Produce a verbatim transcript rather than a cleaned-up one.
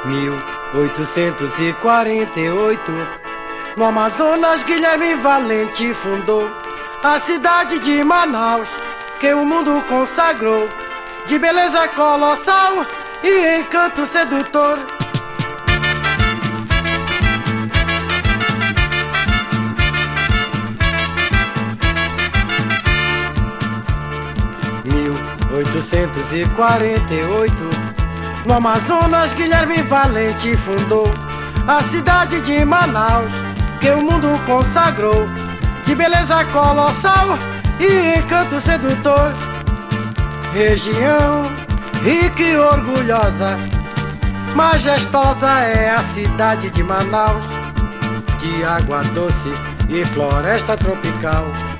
mil oitocentos e quarenta e oito, no Amazonas, Guilherme Valente fundou a cidade de Manaus, que o mundo consagrou, de beleza colossal e encanto sedutor. mil oitocentos e quarenta e oito, no Amazonas, Guilherme Valente fundou a cidade de Manaus, que o mundo consagrou, de beleza colossal e encanto sedutor. Região rica e orgulhosa, majestosa é a cidade de Manaus, de água doce e floresta tropical.